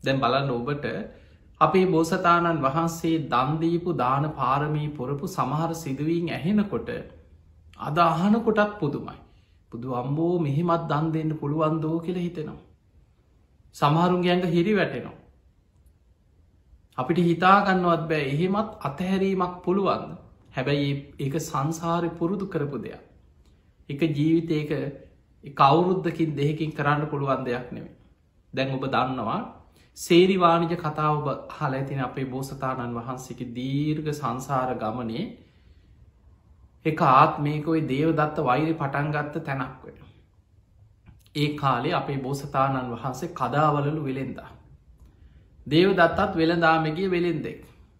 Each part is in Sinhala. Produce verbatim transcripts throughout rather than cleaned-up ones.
දැන් බලන්න ඔබට අපේ බෝසතාණන් වහන්සේ දන්දීපු දාන පාරමී පුරපු සමහර සිදුවීන් ඇහෙනකොට අද අහනකොටත් පුදුමයි. බුදු අම්බෝ මෙහෙමත් දන් දෙන්න පුළුවන්දෝ කියල හිතෙනවා. සමහරුන්ගයන්ට හිරි වැටෙනවා. අපිට හිතාගන්නවත් බෑ එහෙමත් අතහැරීමක් පුළුවන්ද. හැබැයි ඒක සංසාරය පුරුදු කරපු දෙයක්. එක ජීවිතයක කවුරුද්ධකින් දෙහකින් කරන්න පුළුවන් දෙයක් නෙමේ. දැන් ඔබ දන්නවා සේරිවානිජ කතාව හල ඇතින අපේ බෝසතාණන් වහන්සේකි දීර්ග සංසාර ගමනේ එක ආත්මයකොයි දේවදත්ත වෛරි පටන්ගත්ත තැනක් වෙන. ඒ කාලේ අපේ බෝසතාණන් වහන්සේ කදාවලලු වෙළෙන්දා. දේවදත්තත් වෙළදාමගිය වෙළෙන්දෙක්.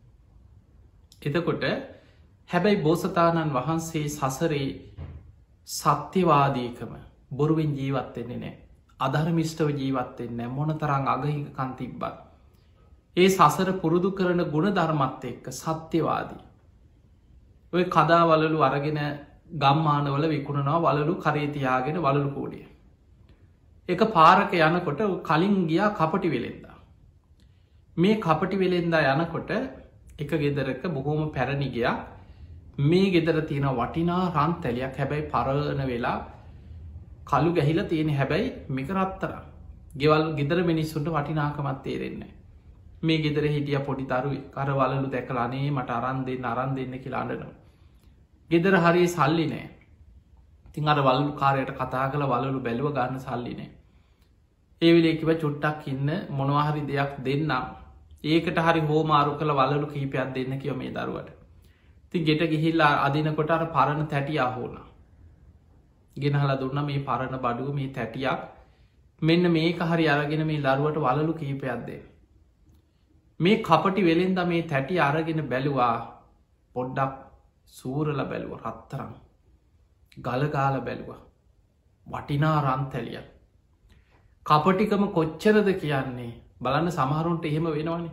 එතකොට හැබැයි බෝසතාණන් වහන්සේ සසරේ සත්‍යවාදීකම බොරුවෙන් ජීවත්වෙන්නේ නෑ. අධර්මිෂ්ටව ජීවත්වෙන්නේ මොන තරං අගහිකකන් තිබ්බත්. ඒ සසර පුරුදු කරන ගුණ ධර්මත් එක්ක සත්‍යවාදී. ඔය කදාවලලු අරගෙන ගම්මානවල විකුණනවා වලලු කරේතියාගෙන වලලු කෝඩිය. එක පාරක යනකොට කලින් ගියා කපටි වෙලෙන්දා. මේ කපටි වෙලෙන්දා යනකොට එක ගෙදරක බොහෝම පැරණිගයා මේ ගෙදර තියෙන වටිනා රන් තැලියක් හැබැයි පරණ වෙලා කළු ගැහිල තියෙන හැබැයි මිකරත්තර ගෙවල් ගෙදර මිනිස්සුන්ට වටිනාකමත් තේරෙන්නේ. මේ ගෙදර හිටිය පොඩි තරු කර වලලු දැකලානේ මට අරන් දෙන්න අරන් දෙන්න කියලා අඩනවා. ගෙදර හරි සල්ලි නෑ. තින් අර වල්ලු කාරයට කතා කළ වලලු බැලුව ගන්න සල්ලි නෑ. ඒවිලේකිව චුට්ටක් ඉන්න මොනවාහරි දෙයක් දෙන්නම්. ඒකට හරි හෝමාරු කළ වලලු කීපයක් දෙන්න කියව මේ දරුවට. ති ගෙට ගිහිල්ලා අදිනකොට අර පරණ තැටියා හෝන. ගෙනහල දුන්න මේ පරණ බඩුව මේ තැටියක් මෙන්න මේක හරි අරගෙන මේ දරුවට වලලු කීපයක්දේ. මේ කපටි වෙලෙන්ද මේ තැටි අරගෙන බැලුවා පොඩ්ඩක් සූරල බැලුව රත්තරම් ගලගාල බැලුව වටිනා රන්තැලිය. කපටිකම කොච්චරද කියන්නේ බලන්න සමහරුන්ට එහෙම වෙනවනේ.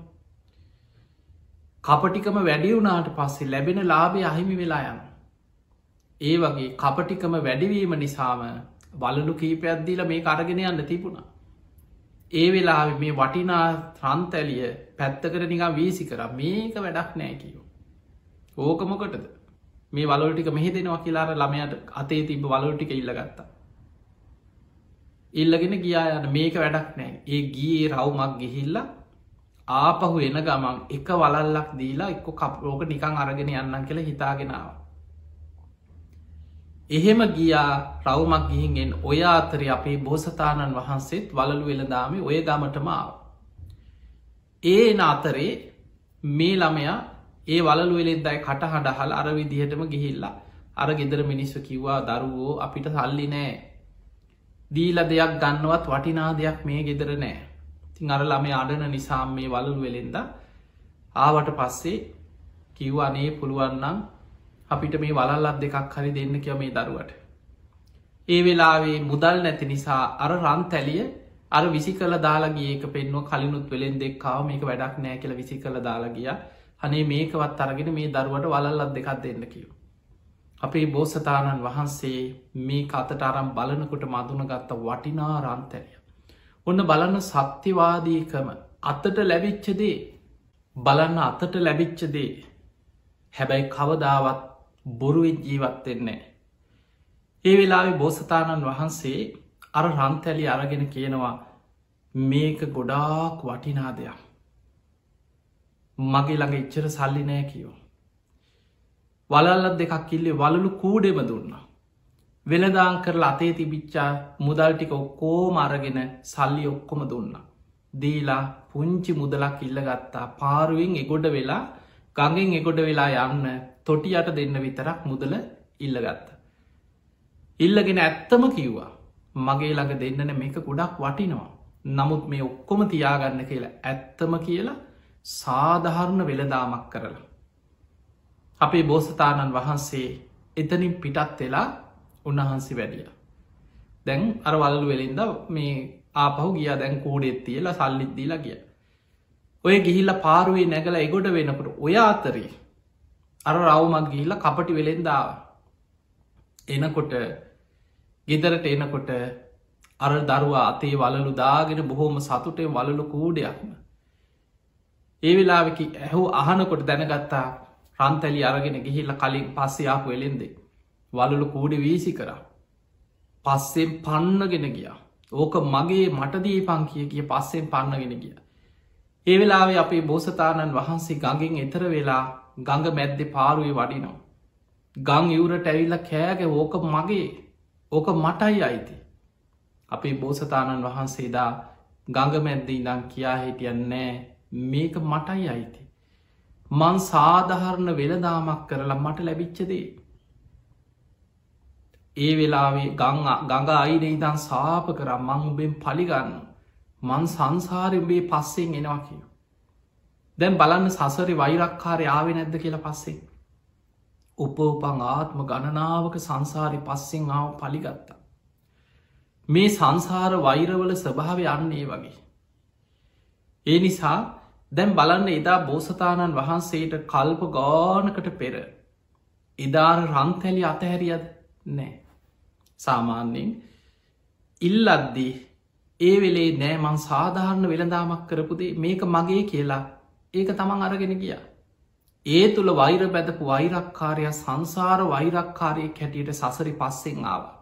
කපටිකම වැඩි වුණාට පස්සේ ලැබෙන ලාභය අහිමි වෙලා යන. ඒ වගේ කපටිකම වැඩිවීම නිසාම වලලු කීපයක්දීල මේ අරගෙන යන්න තිබුණා. ඒ වෙලා මේ වටිනා රන්තැලිය පැත්තකට නිකා වීසි කර මේක වැඩක් නෑ කියෝ. ඕකමොකටද මේ වලටික මෙහි දෙනවා කියලාර ළමයට අතේ තිබ වලටික ඉල්ලගත්තා. ඉල්ලගෙන ගියා යන මේක වැඩක් නෑ ඒ ගියේ රවුමක් ගිහිල්ල ආපහු එන ගමන් එක වලල්ලක් දීලා එක්ක කප්රෝක නිකං අරගෙන යන්නන් කියලා හිතාගෙනාව. එහෙම ගියා රවුමක් ගිහින්ගෙන් ඔය අතරි අපේ බෝසතාණන් වහන්සේත් වලලු වෙළදාම ඔය ගමටමාව. ඒ අතරේ මේ ළමයා ඒ වලලු වෙලෙද්දයි කටහඬ හල් අර විදිහටම ගිහිල්ලා අර ගෙදර මිනිස්සු කිව්වා දරුවෝ අපිට සල්ලි නෑ. දීල දෙයක් ගන්නවත් වටිනා දෙයක් මේ ගෙදර නෑ. තින් අර ළමේ අඩන නිසාම් මේ වලලු වෙලෙන්ද ආවට පස්සේ කිව් අනේ පුළුවන්නම් අපිට මේ වලල්ලත් දෙකක් හරි දෙන්න කියව මේ දරුවට. ඒ වෙලාවේ මුදල් නැති නිසා අර රන් තැලිය අර විසි කළ දාලාගේ ඒක පෙන්ව කලිනුත් වෙලෙන් දෙක්කාව මේක වැඩක් නෑ කියල විසි කළ දාලාගිය අනේ මේකවත් අරගෙන මේ දරුවට වලල්ලත් දෙකක් දෙන්න කියව. අපේ බෝසතාණන් වහන්සේ මේ කතට අරම් බලනකොට මදුන ගත්ත වටිනා රන්තැලිය. ඔන්න බලන්න සත්‍යවාදීකම අතට ලැබිච්චදේ බලන්න අතට ලැබිච්චදේ හැබැයි කවදාවත් බොරුවෙන් ජීවත්වෙන්නේ. ඒ වෙලාවෙ බෝසතාණන් වහන්සේ අර රන්තැලි අරගෙන කියනවා මේක ගොඩාක් වටිනා දෙයක්. මගේ ළඟ ඉච්චර සල්ලි නෑ කියෝ. වලල්ලත් දෙකක් කිල්ලේ වලලු කූඩෙම දුන්න. වෙළදාං කරලා අතේ තිබිච්චා මුදල් ටික ඔක්කෝම අරගෙන සල්ලි ඔක්කොම දුන්න. දීලා පුංචි මුදලක් ඉල්ල ගත්තා පාරුවෙන් එගොඩ වෙලා ගඟෙන් එගොඩ වෙලා යන්න තොටියට දෙන්න විතරක් මුදල ඉල්ලගත්ත. ඉල්ලගෙන ඇත්තම කිව්වා මගේ ළඟ දෙන්නන මේක ගොඩක් වටිනවා. නමුත් මේ ඔක්කොම තියාගන්න කියලා ඇත්තම කියලා සාධහරණ වෙළදාමක් කරලා. අපේ බෝසතාණන් වහන්සේ එතනින් පිටත් වෙලා උන්වහන්සේ වැඩිය. දැන් අර වලලු වෙලින්ද මේ ආපහු ගිය දැන් කූඩෙත් තියලා සල්ලිත් දීලා ගිය. ඔය ගිහිල්ල පාරුවේ නැගල එගොඩ වෙනකොට ඔය අතරේ අර රවුමක් ගිහිල්ල කපටි වෙලෙන්දාව. එනකොට ගෙදරට එනකොට අර දරුවා අතේ වලලු දාගෙන බොහෝම සතුටේ වලලු කූඩයක්ම. ඒ වෙලාවෙකි ඇහු අහනකොට දැනගත්තා රන්තැලි අරගෙන ගිහිල්ල කලින් පස්සයාපු එලෙන්දේ. වලලු කූඩ වීසි කරා. පස්සෙන් පන්නගෙන ගියා. ඕක මගේ මටදී පං කිය කිය පස්සෙන් පන්නගෙන ගිය. ඒ වෙලාවේ අපේ බෝසතාණන් වහන්සේ ගඟෙන් එතර වෙලා ගඟ මැද්දෙ පාරුවේ වඩිනවා. ගං යවරට ඇවිල්ල කෑග ඕක මගේ ඕක මටයි අයිති. අපේ බෝසතාණන් වහන්සේදා ගඟ මැද්දී ඉඳං කියා හිටියන්නෑ මේක මටයි අයිති. මං සාධහරණ වෙළදාමක් කරලා මට ලැබිච්චදේ. ඒ වෙලාවේ ගං ගඟ අයින ඉදන් සාප කර මං උබෙන් පලිගන්න මන් සංසාරයුබේ පස්සෙන් එනවා කිය. දැන් බලන්න සසරි වෛරක්කාරය ආවෙ නැද්ද කියලා පස්සේ. උපෝපං ආත්ම ගණනාවක සංසාරි පස්සෙන් ආව පලිගත්තා. මේ සංසාර වෛරවල ස්වභාවය අන්නේ වගේ. ඒ නිසා දැන් බලන්න එදා බෝසතාණන් වහන්සේට කල්ප ගානකට පෙර එදාර රන්තැලි අතහැරියද නෑ. සාමාන්‍යයෙන් ඉල්ලද්දී ඒ වෙලේ නෑ මං සාධාරණ වෙළදාමක් කරපුදේ මේක මගේ කියලා ඒක තමන් අරගෙන ගිය. ඒ තුළ වෛර බැදපු වෛරක්කාරය සංසාර වෛරක්කාරය කැටියට සසරි පස්සෙන් ආවා.